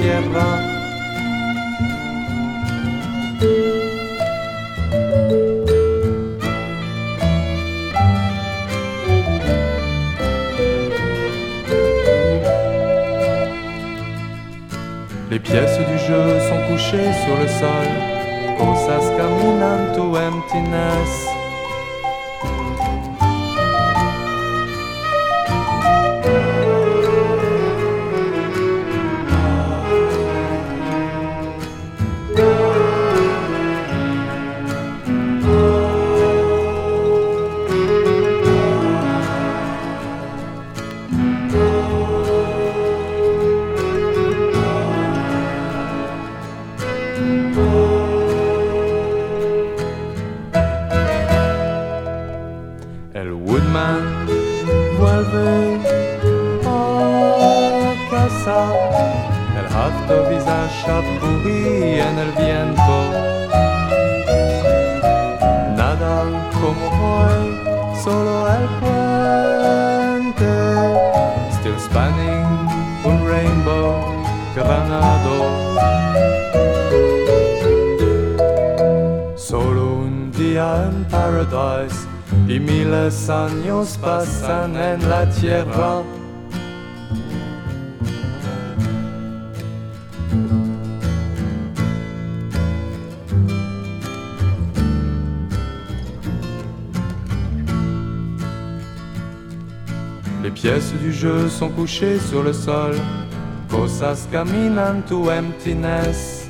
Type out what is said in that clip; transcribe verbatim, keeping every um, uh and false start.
tierra. Les pièces du jeu sont couchées sur le sol. Cosas caminan to emptiness. El woodman vuelve a casa, el harto visage pourri en el viento. Nada como hoy, solo el puente, still spanning un rainbow granado. Solo un día en paradise y miles años pasan en la tierra. Les pièces du jeu sont couchées sur le sol. Cosas caminan to emptiness.